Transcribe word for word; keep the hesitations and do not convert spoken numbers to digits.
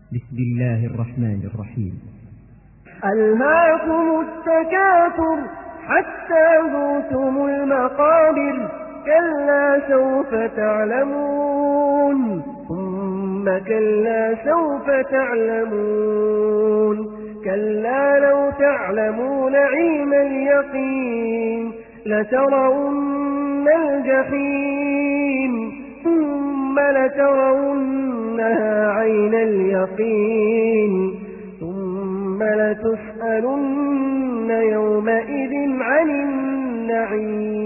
بسم الله الرحمن الرحيم. ألهاكم التكاثر حتى زرتم المقابر كلا سوف تعلمون ثم كلا سوف تعلمون كلا لو تعلمون علم اليقين لترون الجحيم ثم لترونها عين اليقين ثم لتسألن يومئذ عن النعيم.